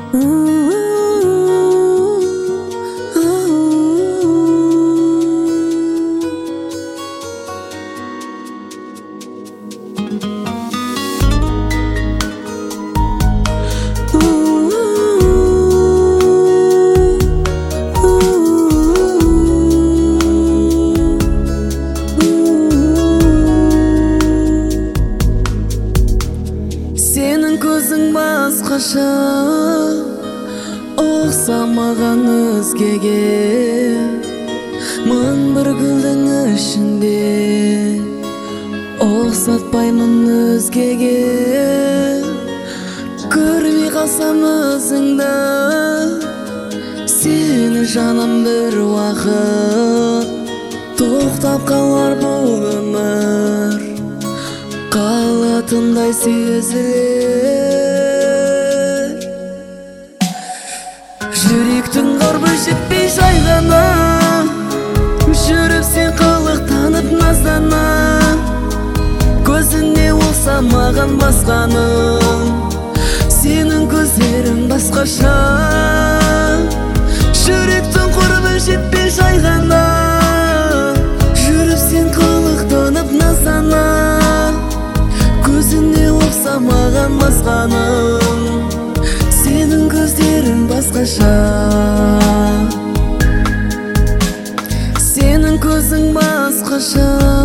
Сенің көзің басқаша, ұқсамаған өзгеге. Мың бір гүлдің ішінде ұқсатпаймын өзгеге. Көрмей қалсам өзіңді, сені жаным бір уақыт. Тоқтап қалар бұл өмір, қалатындай сезілер. Жүректің ғарбы жетпей жайғана, жүріп сен қылықтанып наздана. Көзіне ұқсамаған басқаның, сенің көздерің басқаша. Жүректің құрбы жетпей жайғана, жүріп сен қылықтанып наздана. Көзіне ұқсамаған басқаның, сенің көздерің басқаша. Сенің көзің басқаша,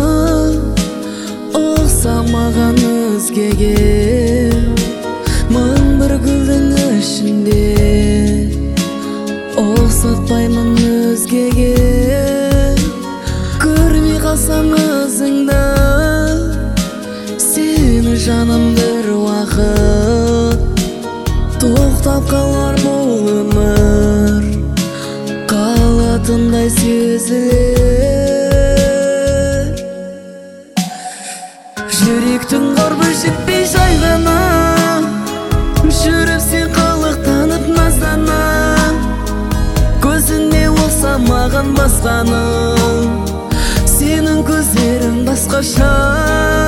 ұқсамаған өзгеге. Мың бір гүлдің ішінде ұқсатпаймын өзгеге. Көрмей қалсам өзіңді, сені жаным бір уақыт. Тоқтап қалар бұл өмір, қалатындай сезілер. Жүректің ғарбы жетпей жайғана, жүріп сен қылықтанып наздана. Көзіне ұқсамаған басқаның, сенің көздерің басқаша.